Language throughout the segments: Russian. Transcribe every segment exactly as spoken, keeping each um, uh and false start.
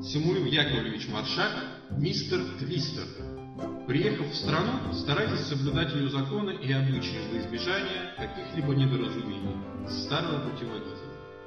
Самуил Яковлевич Маршак, мистер Твистер. Приехав в страну, старайтесь соблюдать ее законы и обычаи во избежание каких-либо недоразумений. Старого путеводителя.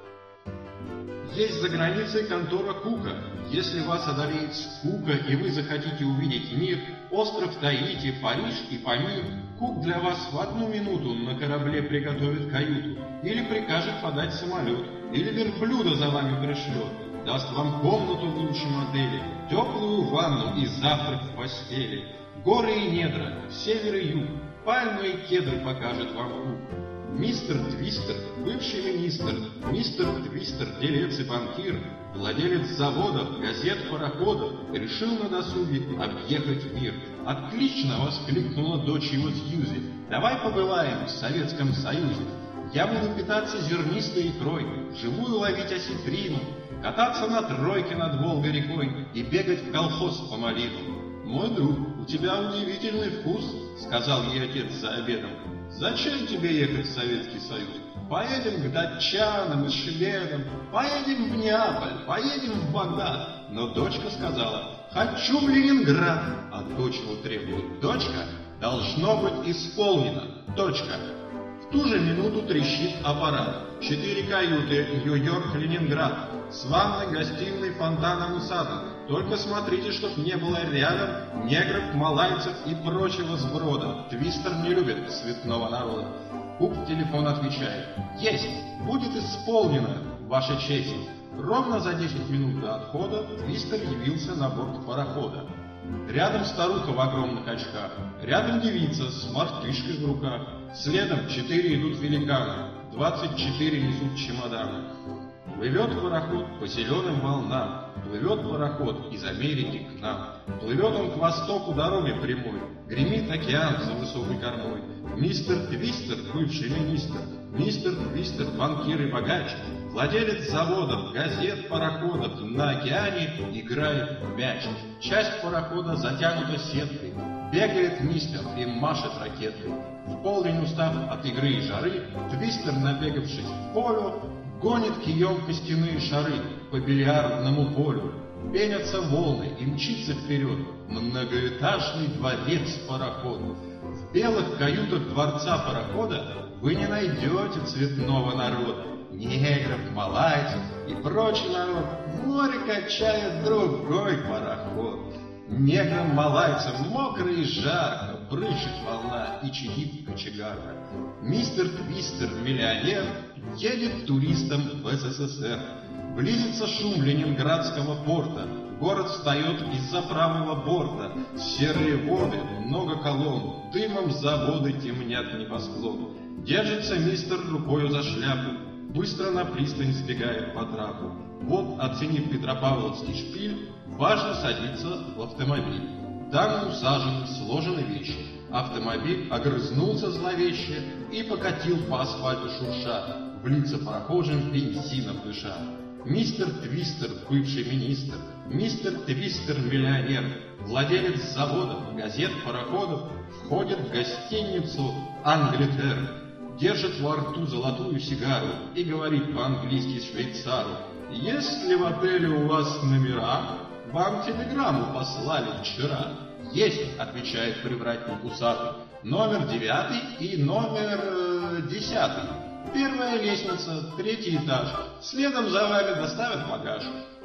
Есть за границей контора Кука. Если вас одолеет скука и вы захотите увидеть мир, остров Таити, Париж и Памир, Кук для вас в одну минуту на корабле приготовит каюту, или прикажет подать самолет, или верблюда за вами пришлет, даст вам комнату в лучшем отеле, теплую ванну и завтрак в постели, горы и недра, север и юг, пальмы и кедры покажет вам Кук. Мистер Твистер, бывший министр, мистер Твистер, делец и банкир, владелец заводов, газет, пароходов, решил на досуге объехать мир. Отлично воскликнула дочь его Сьюзи. Давай побываем в Советском Союзе. Я буду питаться зернистой икрой, живую ловить осетрину, кататься на тройке над Волгой-рекой и бегать в колхоз по малину. Мой друг, у тебя удивительный вкус, сказал ей отец за обедом. Зачем тебе ехать в Советский Союз? Поедем к датчанам и шведам, поедем в Неаполь, поедем в Багдад. Но дочка сказала, хочу в Ленинград. А дочь его требует, дочка, должно быть исполнено, точка. В ту же минуту трещит аппарат. Четыре каюты, Нью-Йорк, Ленинград, с ванной, гостиной, фонтаном и садом. Только смотрите, чтоб не было рядом негров, малайцев и прочего сброда. Твистер не любит цветного народа. Кук в телефон отвечает. Есть, будет исполнено, ваша честь. Ровно за десять минут до отхода Твистер явился на борт парохода. Рядом старуха в огромных очках, рядом девица с мартышкой в руках. Следом четыре идут великаны, двадцать четыре несут чемоданы. Плывет пароход по зеленым волнам, плывет пароход из Америки к нам. Плывет он к востоку дорогой прямой, гремит океан за высокой кормой. Мистер Твистер, бывший министр, мистер Твистер, банкир и богач, владелец заводов, газет, пароходов, на океане играет в мяч. Часть парохода затянута сеткой, бегает мистер и машет ракеткой. В полдень устав от игры и жары, Твистер, набегавшись в полю, гонит кием костяные шары по бильярдному полю. Пенятся волны и мчится вперед многоэтажный дворец пароход. В белых каютах дворца парохода вы не найдете цветного народа. Негров, малайцев и прочий народ в море качает другой пароход. Неграм, малайцам мокро и жарко, брызжет волна и чадит кочегарка. Мистер Твистер, миллионер, едет туристом в СССР. Близится шум ленинградского порта, город встает из-за правого борта. Серые воды, много колонн, дымом заводы темнят небосклон. Держится мистер рукою за шляпу, быстро на пристань сбегает по трапу. Вот, оценив Петропавловский шпиль, важно садиться в автомобиль. Там усажены, сложены вещи. Автомобиль огрызнулся зловеще и покатил по асфальту шурша, в лица прохожим бензином дыша. Мистер Твистер, бывший министр, мистер Твистер, миллионер, владелец заводов, газет, пароходов, входит в гостиницу «Англитер», держит во рту золотую сигару и говорит по-английски швейцару: «Есть ли в отеле у вас номера? Вам телеграмму послали вчера». «Есть», — отвечает привратник усатый, «номер девятый и номер э, десятый. Первая лестница, третий этаж. Следом за вами доставят багаж».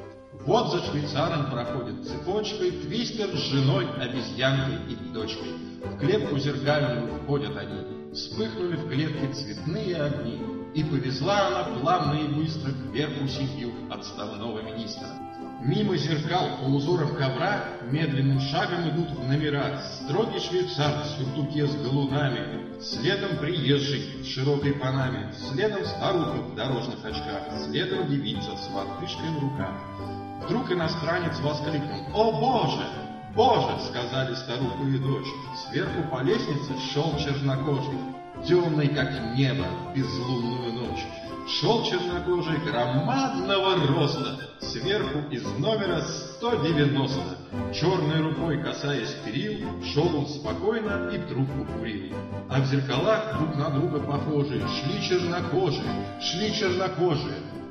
Вот за швейцаром проходит цепочкой Твистер с женой, обезьянкой и дочкой. В клетку зеркальную входят они. Вспыхнули в клетке цветные огни, и повезла она плавно и быстро кверху семью отставного министра. Мимо зеркал по узорам ковра медленным шагом идут в номера строгий швейцар в сюртуке с галунами, следом приезжий в широкой панаме, следом старуха в дорожных очках, следом девица с мартышкой в руках. Вдруг иностранец воскликнул: «О, Боже! Боже!» — сказали старуха и дочь. Сверху по лестнице шел чернокожий, темный, как небо, в безлунную ночь. Шел чернокожий громадного роста, сверху из номера сто девяносто. Черной рукой касаясь перил, шел он спокойно и трубку курил. А в зеркалах друг на друга похожие шли чернокожие, шли чернокожие.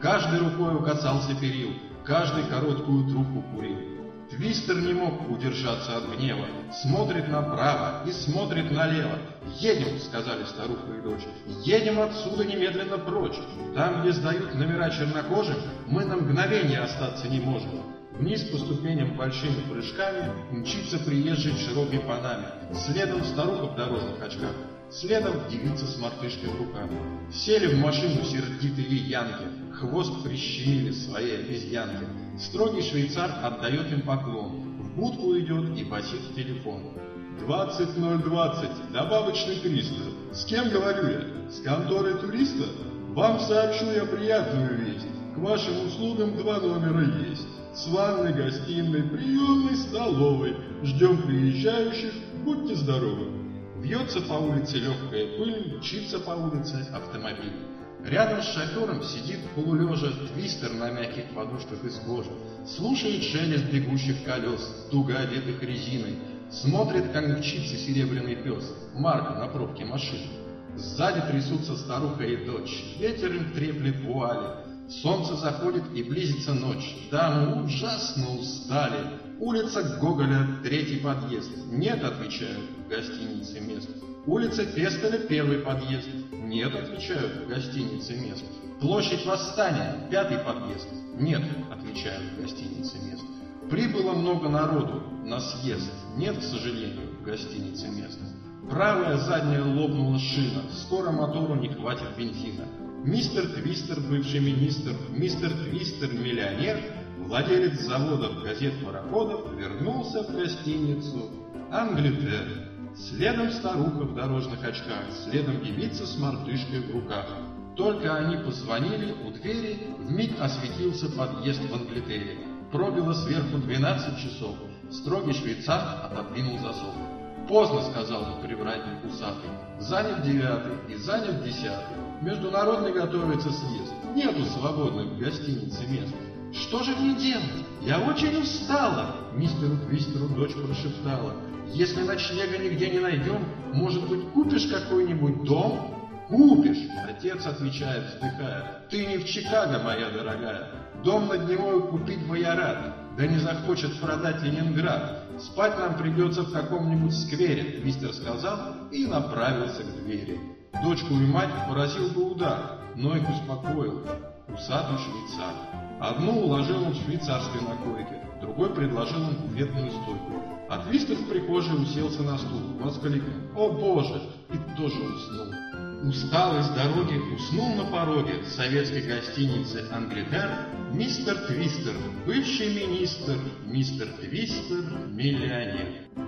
каждой рукою касался перил, каждый короткую трубку курил. Твистер не мог удержаться от гнева, смотрит направо и смотрит налево. «Едем», — сказали старуха и дочь, — «едем отсюда немедленно прочь. Там, где сдают номера чернокожим, мы на мгновение остаться не можем». Вниз по ступеням большими прыжками мчится приезжий в широкой панаме. Следом старуха в дорожных очках, следом девица с мартышкой в руках. Сели в машину сердитые янки, хвост прищемили своей обезьянке. Строгий швейцар отдает им поклон, в будку идет и басит в телефон. «Двадцать ноль двадцать, добавочный триста. С кем говорю я? С конторой туриста? Вам сообщу я приятную весть. К вашим услугам два номера есть. С ванной, гостиной, приемной, столовой. Ждем приезжающих, будьте здоровы». Вьется по улице легкая пыль, мчится по улице автомобиль. Рядом с шофером сидит полулежа Твистер на мягких подушках из кожи, слушает шелест бегущих колес, туго одетых резиной, смотрит, как мчится серебряный пес, Марка на пробке машины. Сзади трясутся старуха и дочь, ветер им треплет вуали. Солнце заходит и близится ночь, дамы ужасно устали. Улица Гоголя, третий подъезд. Нет, отвечают, в гостинице мест. Улица Пестеля, первый подъезд. Нет, отвечают, в гостинице мест. Площадь Восстания, пятый подъезд. Нет, отвечают, в гостинице мест. Прибыло много народу на съезд. Нет, к сожалению, в гостинице мест. Правая задняя лопнула шина, скоро мотору не хватит бензина. Мистер Твистер, бывший министр, мистер Твистер, миллионер, владелец заводов, газет, пароходов, вернулся в гостиницу Англитер. Следом старуха в дорожных очках, следом девица с мартышкой в руках. Только они позвонили, у двери вмиг осветился подъезд в Англитере. Пробило сверху двенадцать часов. Строгий швейцар отодвинул засов. «Поздно», — сказал привратник усатый. «Занят девятый и занят десятый. Международный готовится съезд. Нету свободных в гостинице мест». «Что же мне делать? Я очень устала!» Мистеру Твистеру дочь прошептала. «Если ночлега нигде не найдем, может быть, купишь какой-нибудь дом?» «Купишь!» — отец отвечает, вздыхая. «Ты не в Чикаго, моя дорогая. Дом над Невою купить бы я рад, да не захочет продать Ленинград. Спать нам придется в каком-нибудь сквере», — Твистер сказал и направился к двери. Дочку и мать поразил бы удар, но их успокоил усатый швейцар. Одну уложил он в швейцарской на койке, другой предложил им буфетную стойку. А Твистер в прихожей уселся на стул, воскликнул: «О боже!» и тоже уснул. Усталый с дороги, уснул на пороге советской гостиницы «Англитер» мистер Твистер, бывший министр, мистер Твистер, миллионер.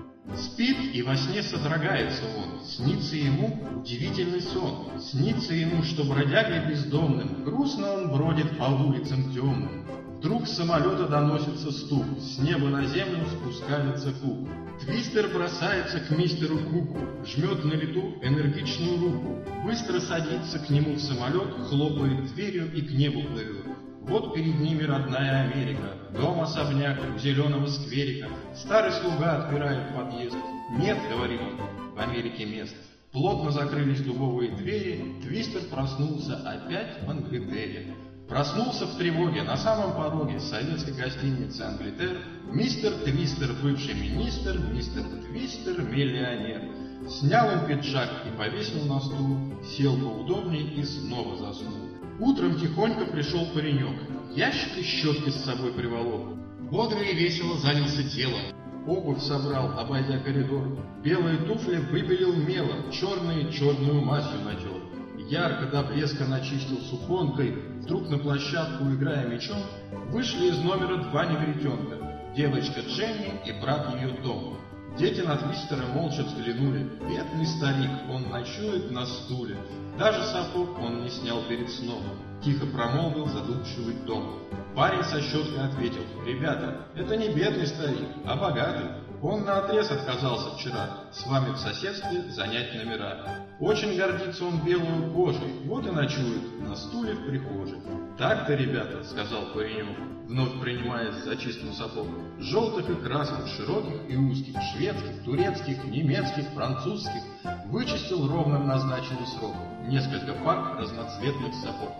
Спит и во сне содрогается он, снится ему удивительный сон, снится ему, что бродягой бездомным, грустно он бродит по улицам темным. Вдруг с самолета доносится стук, с неба на землю спускается Кук. Твистер бросается к мистеру Куку, жмет на лету энергичную руку, быстро садится к нему в самолет, хлопает дверью и к небу плывет. Вот перед ними родная Америка, дом-особняк у зеленого скверика. Старый слуга отпирает подъезд. «Нет, — говорит он, — в Америке мест». Плотно закрылись дубовые двери, Твистер проснулся опять в Англитере. Проснулся в тревоге на самом пороге советской гостиницы «Англитер» мистер Твистер, бывший министр, мистер Твистер, миллионер. Снял он пиджак и повесил на стул, сел поудобнее и снова заснул. Утром тихонько пришел паренек, ящик и щетки с собой приволок. Бодро и весело занялся делом. Обувь собрал, обойдя коридор, белые туфли выбелил мелом, черные черную мазью натер. Ярко до блеска начистил суконкой, вдруг на площадку, играя мячом, вышли из номера два негритенка, девочка Дженни и брат ее Том. Дети на Твистера молча взглянули. Бедный старик, он ночует на стуле. Даже сапог он не снял перед сном. Тихо промолвил задумчивый Том. Парень со щеткой ответил: «Ребята, это не бедный старик, а богатый. Он наотрез отказался вчера с вами в соседстве занять номера. Очень гордится он белую кожей, вот и ночует на стуле в прихожей». «Так-то, ребята», — сказал паренек, вновь принимаясь за чистку сапог, желтых и красных, широких и узких, шведских, турецких, немецких, французских, вычистил ровно в назначенный срок несколько пар разноцветных сапог.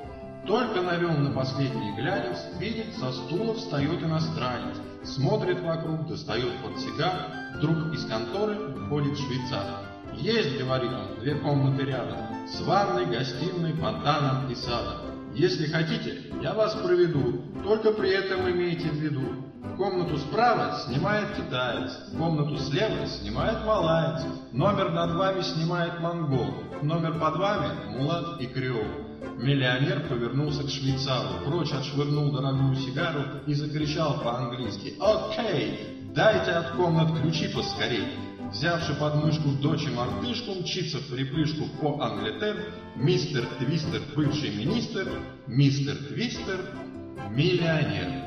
Только навел на последний глянец, видит, со стула встает иностранец, смотрит вокруг, достает портсигар, вдруг из конторы выходит швейцар. «Есть, — говорит он, — две комнаты рядом, с ванной, гостиной, фонтаном и садом. Если хотите, я вас проведу, только при этом имейте в виду. Комнату справа снимает китаец, комнату слева снимает малаец, номер над вами снимает монгол, номер под вами мулат и креол». Миллионер повернулся к швейцару, прочь отшвырнул дорогую сигару и закричал по-английски: «Окей, дайте от комнат ключи поскорей». Взявши под мышку дочь и мартышку, мчится в припрыжку по Англетер мистер Твистер, бывший министр, мистер Твистер, миллионер.